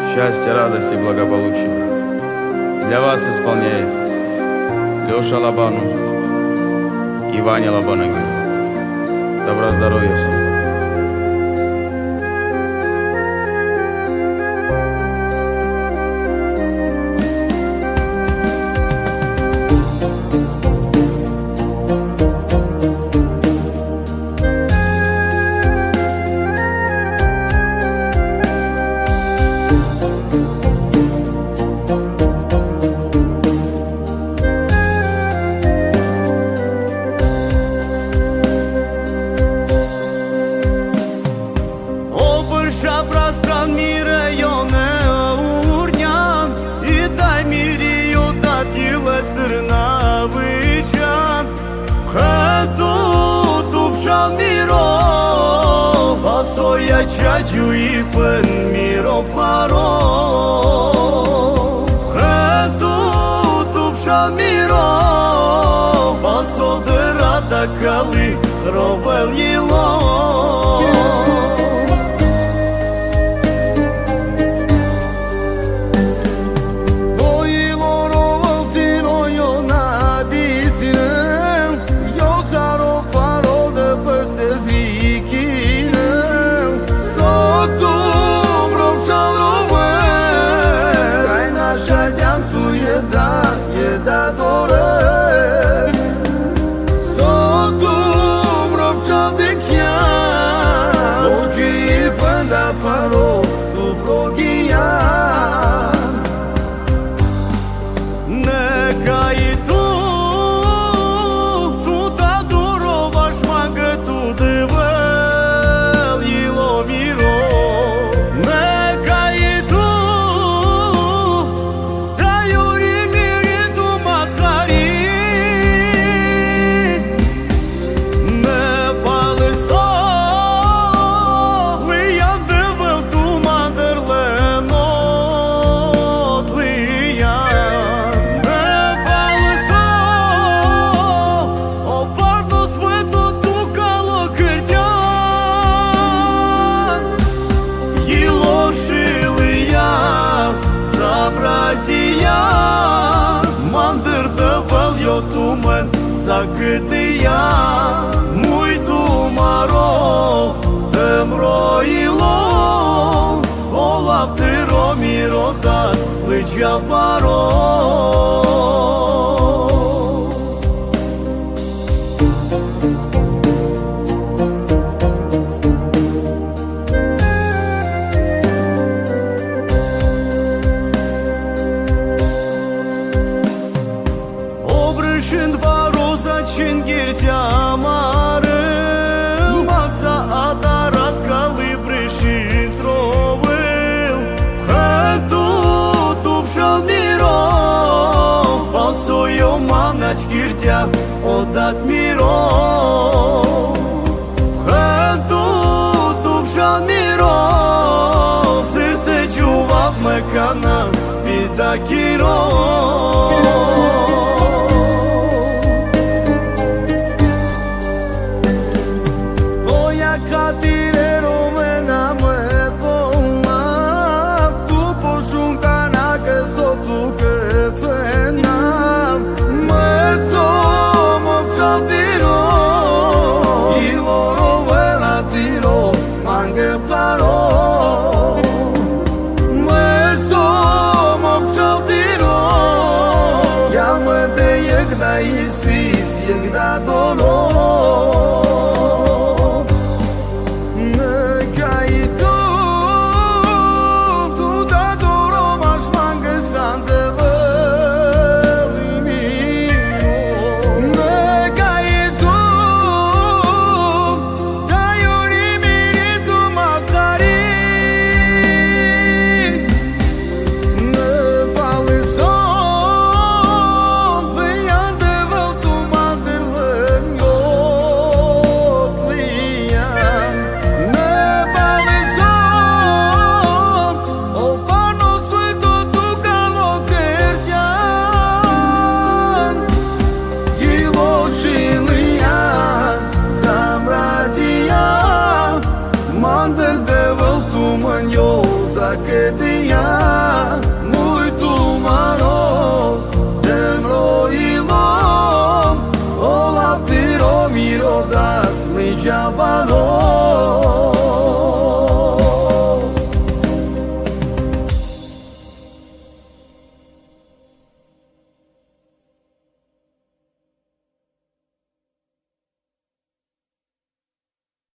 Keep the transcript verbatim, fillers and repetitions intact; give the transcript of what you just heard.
счастья, радости и благополучия. Для вас исполняет Леша Лобанов и Ваня Лобанагин. Добра здоровья всем. Ша простран мира йоне урнян, и дай мири йодатилась дырна вычан. Хату тупшан миро, басоя чачу и пен миро паро. Хату тупшан миро, басо дырата кали ровел ело. Da doresc Sotum robșam de chiar Ogii pânda paro tu vlogian Neka i tu Tu da dorovaš manga tu devel Ilo miro Neka i tu Mandar daval yo tuman zakıtıya Muito maro temro ilo Olaf tiro miroda lıca paro Şimdi baroza çin girtya marıl Matsa adarat kalibreşin trovil Хату тупшал миро Пасою манач girtya odat miro Хату тупшал miro Sırte cuvaf mekana bidakiro Isis yegda dolo Năcai tu Tu da dolo maș mangă sante vălimi Năcai tu Da iuri miri tu mascari Năpale Mandar de văl tu mă-n eu zacă de